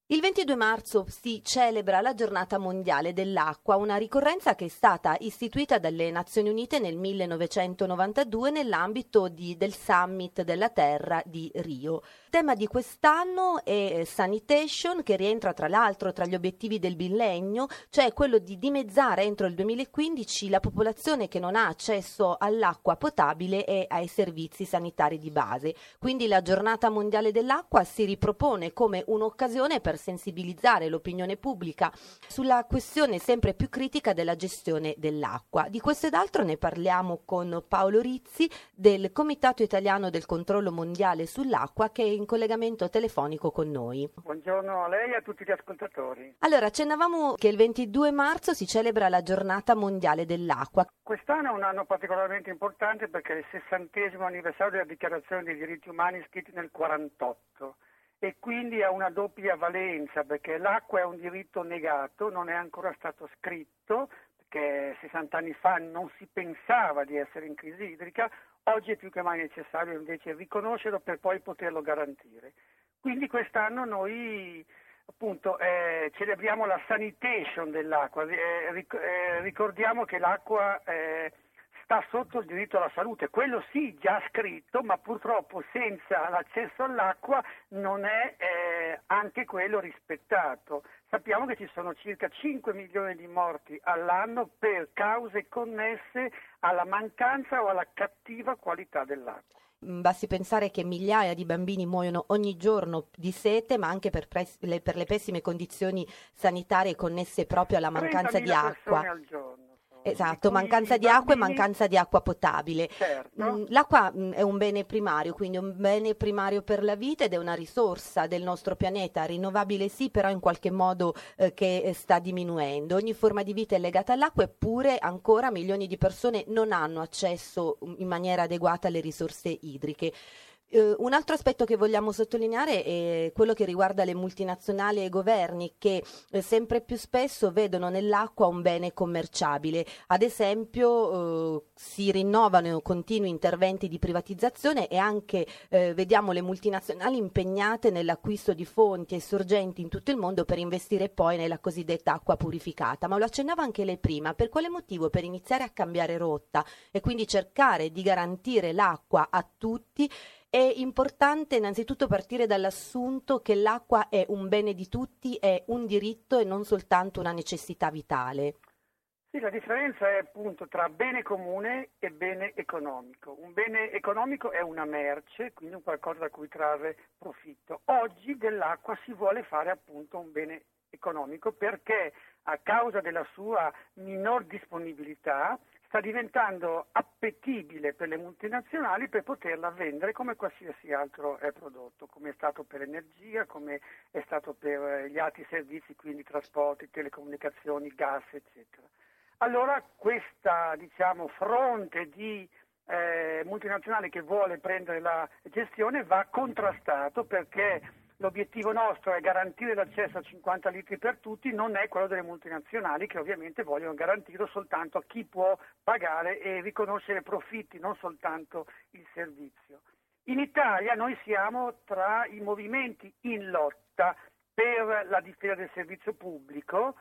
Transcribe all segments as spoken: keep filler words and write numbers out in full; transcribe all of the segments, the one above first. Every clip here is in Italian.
Il ventidue marzo si celebra la Giornata Mondiale dell'Acqua, una ricorrenza che è stata istituita dalle Nazioni Unite nel millenovecentonovantadue nell'ambito di- del Summit della Terra di Rio. Il tema di quest'anno è sanitation, che rientra tra l'altro tra gli obiettivi del millennio, cioè quello di dimezzare entro il duemilaquindici la popolazione che non ha accesso all'acqua potabile e ai servizi sanitari di base. Quindi la Giornata Mondiale dell'Acqua si ripropone come un'occasione per sensibilizzare l'opinione pubblica sulla questione sempre più critica della gestione dell'acqua. Di questo ed altro ne parliamo con Paolo Rizzi del Comitato Italiano del Controllo Mondiale sull'Acqua, che è in collegamento telefonico con noi. Buongiorno a lei e a tutti gli ascoltatori. Allora, accennavamo che il ventidue marzo si celebra la Giornata Mondiale dell'Acqua. Quest'anno è un anno particolarmente importante perché è il sessantesimo anniversario della Dichiarazione dei diritti umani scritti nel quarantotto. E quindi ha una doppia valenza, perché l'acqua è un diritto negato, non è ancora stato scritto, perché sessanta anni fa non si pensava di essere in crisi idrica, oggi è più che mai necessario invece riconoscerlo per poi poterlo garantire. Quindi quest'anno noi appunto eh, celebriamo la sanitation dell'acqua, eh, ric- eh, ricordiamo che l'acqua eh, sta sotto il diritto alla salute, quello sì già scritto, ma purtroppo senza l'accesso all'acqua non è eh, anche quello rispettato. Sappiamo che ci sono circa cinque milioni di morti all'anno per cause connesse alla mancanza o alla cattiva qualità dell'acqua. Basti pensare che migliaia di bambini muoiono ogni giorno di sete, ma anche per, pres- le, per le pessime condizioni sanitarie connesse proprio alla mancanza di acqua. Persone al giorno. Esatto, mancanza di acqua e mancanza di acqua potabile. Certo. Mm, L'acqua mm, è un bene primario, quindi un bene primario per la vita ed è una risorsa del nostro pianeta, rinnovabile sì, però in qualche modo eh, che eh, sta diminuendo. Ogni forma di vita è legata all'acqua, eppure ancora milioni di persone non hanno accesso mm, in maniera adeguata alle risorse idriche. Uh, un altro aspetto che vogliamo sottolineare è quello che riguarda le multinazionali e i governi che eh, sempre più spesso vedono nell'acqua un bene commerciabile. Ad esempio uh, si rinnovano continui interventi di privatizzazione e anche eh, vediamo le multinazionali impegnate nell'acquisto di fonti e sorgenti in tutto il mondo per investire poi nella cosiddetta acqua purificata. Ma lo accennava anche lei prima, per quale motivo? Per iniziare a cambiare rotta e quindi cercare di garantire l'acqua a tutti. È importante innanzitutto partire dall'assunto che l'acqua è un bene di tutti, è un diritto e non soltanto una necessità vitale. Sì, la differenza è appunto tra bene comune e bene economico. Un bene economico è una merce, quindi un qualcosa da cui trarre profitto. Oggi dell'acqua si vuole fare appunto un bene economico perché a causa della sua minor disponibilità sta diventando appetibile per le multinazionali per poterla vendere come qualsiasi altro eh, prodotto, come è stato per l'energia, come è stato per eh, gli altri servizi, quindi trasporti, telecomunicazioni, gas, eccetera. Allora questa diciamo, fronte di eh, multinazionali che vuole prendere la gestione va contrastato perché l'obiettivo nostro è garantire l'accesso a cinquanta litri per tutti, non è quello delle multinazionali che ovviamente vogliono garantirlo soltanto a chi può pagare e riconoscere profitti, non soltanto il servizio. In Italia noi siamo tra i movimenti in lotta per la difesa del servizio pubblico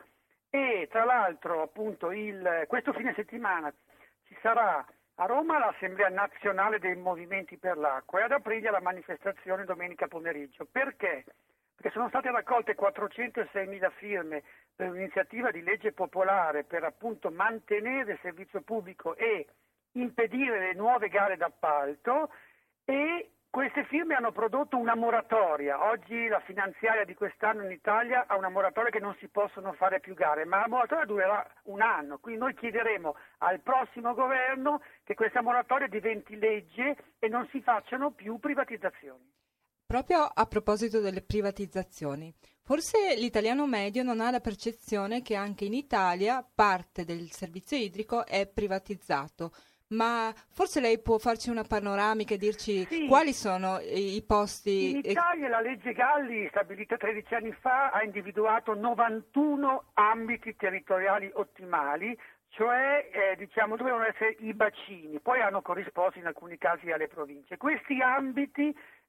e tra l'altro appunto il, questo fine settimana ci sarà a Roma l'Assemblea Nazionale dei Movimenti per l'Acqua e ad Aprilia la manifestazione domenica pomeriggio. Perché? Perché sono state raccolte quattrocentoseimila firme per un'iniziativa di legge popolare per appunto mantenere il servizio pubblico e impedire le nuove gare d'appalto e queste firme hanno prodotto una moratoria. Oggi la finanziaria di quest'anno in Italia ha una moratoria che non si possono fare più gare, ma la moratoria durerà un anno. Quindi noi chiederemo al prossimo governo che questa moratoria diventi legge e non si facciano più privatizzazioni. Proprio a proposito delle privatizzazioni, forse l'italiano medio non ha la percezione che anche in Italia parte del servizio idrico è privatizzato. Ma forse lei può farci una panoramica e dirci sì. Quali sono i posti... In Italia la legge Galli, stabilita tredici anni fa, ha individuato novantuno ambiti territoriali ottimali, cioè eh, diciamo dovevano essere i bacini, poi hanno corrisposto in alcuni casi alle province. Questi ambiti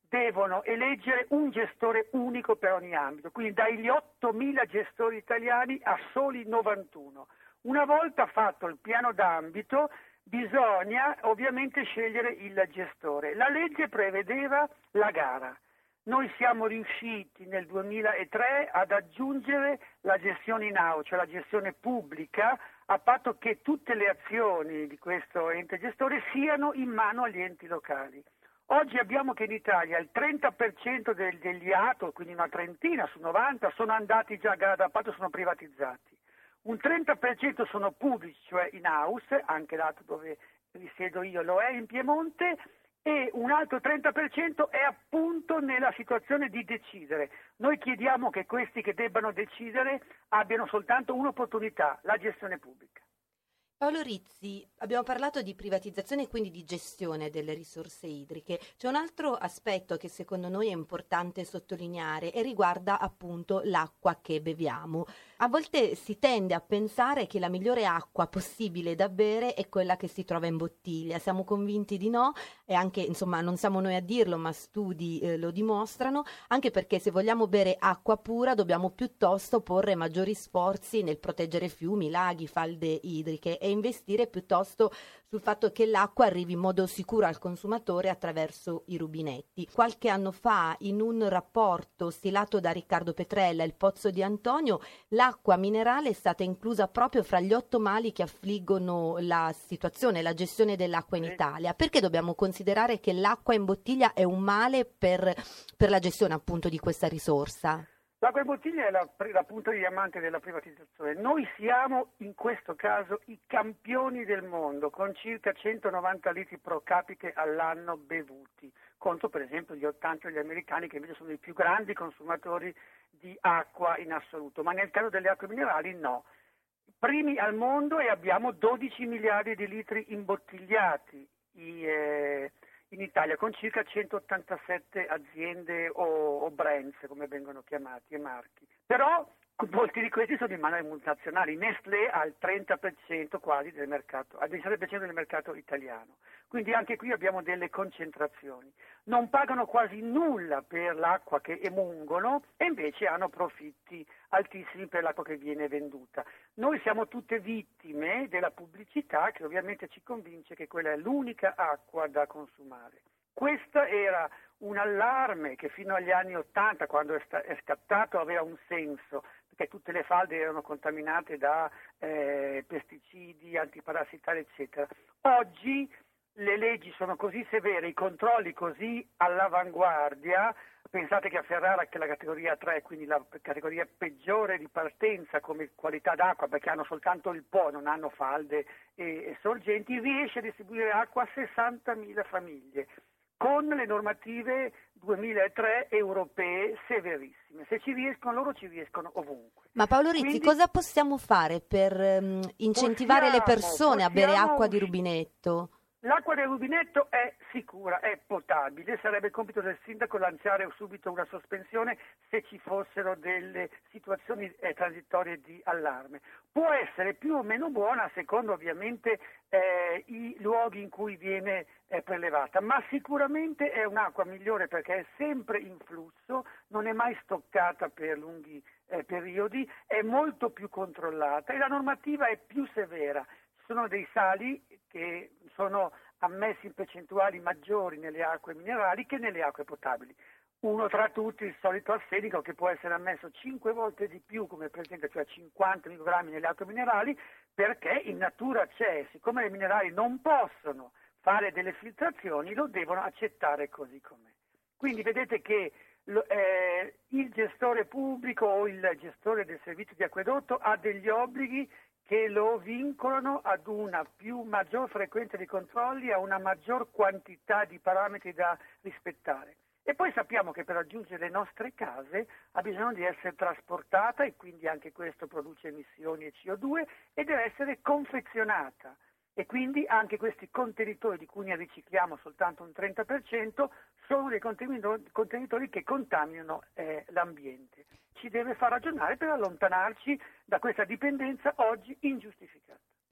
devono eleggere un gestore unico per ogni ambito, quindi dagli ottomila gestori italiani a soli novantuno. Una volta fatto il piano d'ambito, bisogna ovviamente scegliere il gestore. La legge prevedeva la gara. Noi siamo riusciti nel duemilatré ad aggiungere la gestione in house, cioè la gestione pubblica, a patto che tutte le azioni di questo ente gestore siano in mano agli enti locali. Oggi abbiamo che in Italia il trenta per cento del, degli A T O, quindi una trentina su novanta, sono andati già a gara d'appalto, sono privatizzati. Un trenta per cento sono pubblici, cioè in house, anche l'A T O dove risiedo io lo è in Piemonte, e un altro trenta per cento è appunto nella situazione di decidere. Noi chiediamo che questi che debbano decidere abbiano soltanto un'opportunità, la gestione pubblica. Paolo Rizzi, abbiamo parlato di privatizzazione e quindi di gestione delle risorse idriche. C'è un altro aspetto che secondo noi è importante sottolineare e riguarda appunto l'acqua che beviamo. A volte si tende a pensare che la migliore acqua possibile da bere è quella che si trova in bottiglia. Siamo convinti di no, e anche, insomma, non siamo noi a dirlo, ma studi eh, lo dimostrano, anche perché se vogliamo bere acqua pura dobbiamo piuttosto porre maggiori sforzi nel proteggere fiumi, laghi, falde idriche e investire piuttosto sul fatto che l'acqua arrivi in modo sicuro al consumatore attraverso i rubinetti. Qualche anno fa, in un rapporto stilato da Riccardo Petrella, Il Pozzo di Antonio, l'acqua minerale è stata inclusa proprio fra gli otto mali che affliggono la situazione, la gestione dell'acqua in Italia. Perché dobbiamo considerare che l'acqua in bottiglia è un male per, per la gestione appunto di questa risorsa? L'acqua in bottiglia è la, la punta di diamante della privatizzazione. Noi siamo in questo caso i campioni del mondo, con circa centonovanta litri pro capite all'anno bevuti, contro per esempio gli ottanta degli americani, che invece sono i più grandi consumatori di acqua in assoluto. Ma nel caso delle acque minerali no. Primi al mondo, e abbiamo dodici miliardi di litri imbottigliati i, eh, in Italia, con circa centottantasette aziende o, o brands, come vengono chiamati, e marchi. Però molti di questi sono in mano ai multinazionali. Nestlé ha il trenta per cento quasi del mercato, al ventisette per cento del mercato italiano. Quindi anche qui abbiamo delle concentrazioni. Non pagano quasi nulla per l'acqua che emungono e invece hanno profitti altissimi per l'acqua che viene venduta. Noi siamo tutte vittime della pubblicità, che ovviamente ci convince che quella è l'unica acqua da consumare. Questo era un allarme che fino agli anni Ottanta, quando è, sta- è scattato, aveva un senso, perché tutte le falde erano contaminate da eh, pesticidi, antiparassitari, eccetera. Oggi le leggi sono così severe, i controlli così all'avanguardia. Pensate che a Ferrara, che è la categoria tre, quindi la categoria peggiore di partenza come qualità d'acqua, perché hanno soltanto il Po, non hanno falde e, e sorgenti, riesce a distribuire acqua a sessantamila famiglie, con le normative duemilatré europee severissime. Se ci riescono loro, ci riescono ovunque. Ma Paolo Rizzi, Quindi, cosa possiamo fare per um, incentivare possiamo, le persone a bere possiamo acqua di usci- rubinetto? L'acqua del rubinetto è sicura, è potabile, sarebbe il compito del sindaco lanciare subito una sospensione se ci fossero delle situazioni eh, transitorie di allarme. Può essere più o meno buona secondo ovviamente eh, i luoghi in cui viene eh, prelevata, ma sicuramente è un'acqua migliore perché è sempre in flusso, non è mai stoccata per lunghi eh, periodi, è molto più controllata e la normativa è più severa. Ci sono dei sali che sono ammessi in percentuali maggiori nelle acque minerali che nelle acque potabili. Uno tra tutti, il solito arsenico, che può essere ammesso cinque volte di più come presente, cioè cinquanta microgrammi nelle acque minerali, perché in natura c'è. Siccome le minerali non possono fare delle filtrazioni, lo devono accettare così com'è. Quindi vedete che lo, eh, il gestore pubblico o il gestore del servizio di acquedotto ha degli obblighi che lo vincolano ad una più maggior frequenza di controlli, a una maggior quantità di parametri da rispettare. E poi sappiamo che per raggiungere le nostre case ha bisogno di essere trasportata, e quindi anche questo produce emissioni e C O due, e deve essere confezionata. E quindi anche questi contenitori, di cui ne ricicliamo soltanto un trenta per cento, sono dei contenitori che contaminano eh, l'ambiente. Ci deve far ragionare per allontanarci da questa dipendenza oggi ingiustificata.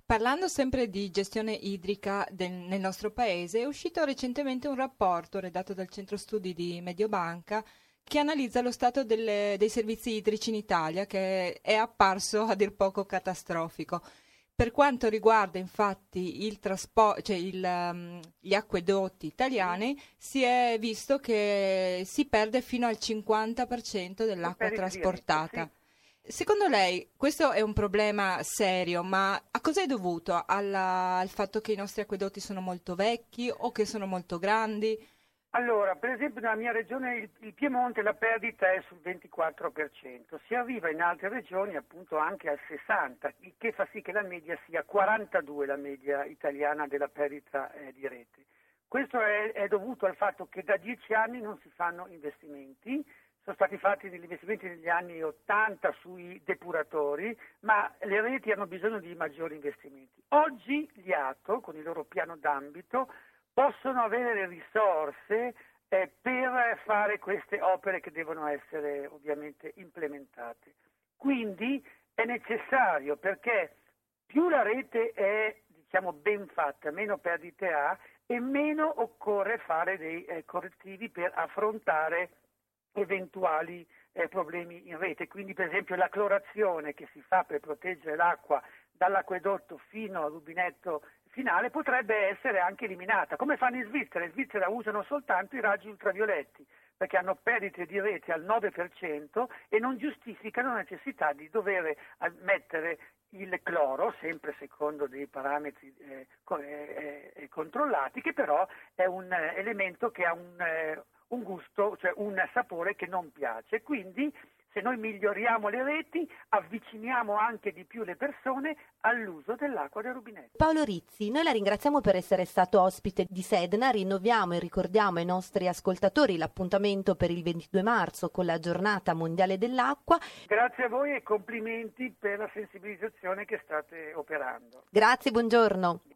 Parlando sempre di gestione idrica del- nel nostro paese, è uscito recentemente un rapporto redatto dal Centro Studi di Mediobanca che analizza lo stato delle- dei servizi idrici in Italia, che è apparso a dir poco catastrofico. Per quanto riguarda infatti il traspo- cioè il, um, gli acquedotti italiani, si è visto che si perde fino al cinquanta per cento dell'acqua Perdite di rete, trasportata. sì. Secondo lei questo è un problema serio, ma a cosa è dovuto? Alla- al fatto che i nostri acquedotti sono molto vecchi o che sono molto grandi? Allora, per esempio nella mia regione, il, il Piemonte, la perdita è sul ventiquattro per cento, si arriva in altre regioni appunto anche al sessanta per cento, il che fa sì che la media sia quarantadue, la media italiana della perdita eh, di rete. Questo è, è dovuto al fatto che da dieci anni non si fanno investimenti. Sono stati fatti degli investimenti negli anni ottanta sui depuratori, ma le reti hanno bisogno di maggiori investimenti. Oggi gli A T O, con il loro piano d'ambito, possono avere le risorse eh, per fare queste opere che devono essere ovviamente implementate. Quindi è necessario, perché più la rete è, diciamo, ben fatta, meno perdite ha e meno occorre fare dei eh, correttivi per affrontare eventuali eh, problemi in rete. Quindi per esempio la clorazione che si fa per proteggere l'acqua dall'acquedotto fino al rubinetto finale potrebbe essere anche eliminata, come fanno in Svizzera. In Svizzera usano soltanto i raggi ultravioletti perché hanno perdite di rete al nove per cento e non giustificano la necessità di dover mettere il cloro, sempre secondo dei parametri eh, co- eh, eh, controllati, che però è un eh, elemento che ha un, eh, un gusto, cioè un sapore che non piace. Quindi se noi miglioriamo le reti, avviciniamo anche di più le persone all'uso dell'acqua del rubinetto. Paolo Rizzi, noi la ringraziamo per essere stato ospite di Sedna, rinnoviamo e ricordiamo ai nostri ascoltatori l'appuntamento per il ventidue marzo con la giornata mondiale dell'acqua. Grazie a voi e complimenti per la sensibilizzazione che state operando. Grazie, buongiorno.